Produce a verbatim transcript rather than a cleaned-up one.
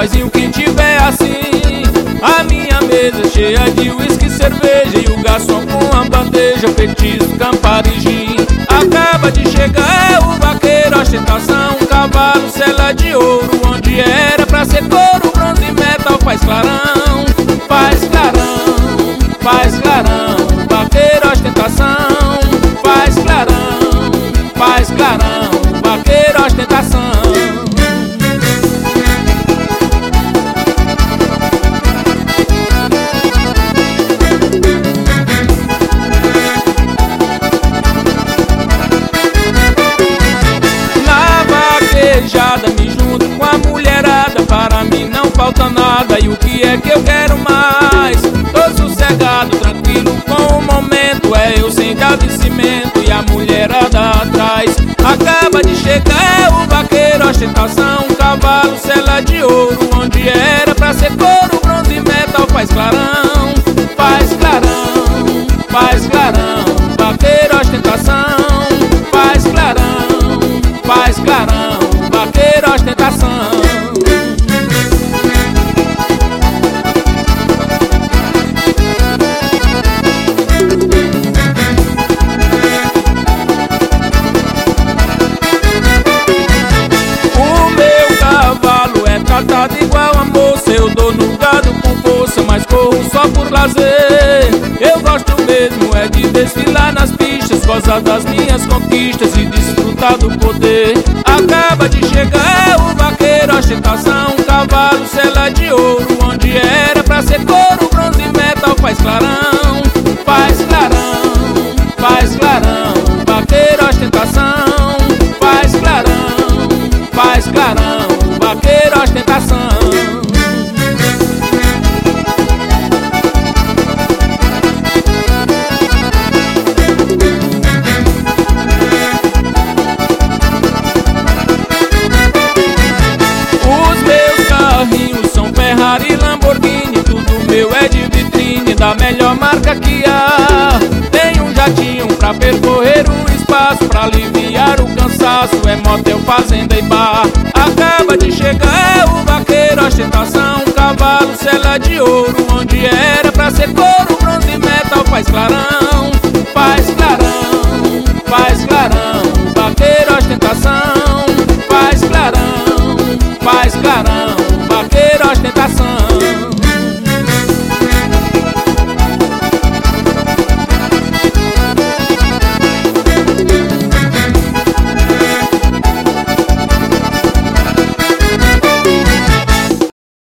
playboyzinho que tiver assim. A minha mesa cheia de uísque, cerveja e o garçom com a bandeja, petisco, Campari, gin. Acaba de chegar o vaqueiro, ostentação, um cavalo, sela de ouro. Onde era pra ser couro, bronze, metal, faz clarão, faz clarão, faz clarão. Vaqueiro, ostentação, faz clarão, faz clarão. Vaqueiro, ostentação. Me junto com a mulherada, para mim não falta nada. E o que é que eu quero mais? Tô sossegado, tranquilo com o momento. É eu sem cimento e a mulherada atrás. Acaba de chegar o vaqueiro, ostentação, um cavalo, sela de ouro. Onde era pra ser couro, bronze, metal, faz clarão, faz clarão, faz clarão. Vaqueiro, ostentação, faz clarão, faz clarão. Vaqueiro, ostentação. O meu cavalo é tratado igual a moça. Eu dou no gado com força, mas corro só por lazer. Eu gosto mesmo é de desfilar nas pistas, gozar das minhas conquistas e desfrutar do poder. Acaba de chegar o vaqueiro, ostentação, um cavalo, sela de ouro. Onde era pra ser couro, bronze, metal, faz clarão, faz clarão, faz clarão. Vaqueiro, ostentação, faz clarão, faz clarão. Vaqueiro, ostentação. Ferrari, Lamborghini, tudo meu é de vitrine, da melhor marca que há. Tem um jatinho pra percorrer o espaço, pra aliviar o cansaço, é motel, fazenda e bar. Acaba de chegar o vaqueiro, ostentação, um cavalo, sela de ouro. Onde era pra ser couro, bronze, metal, faz clarão,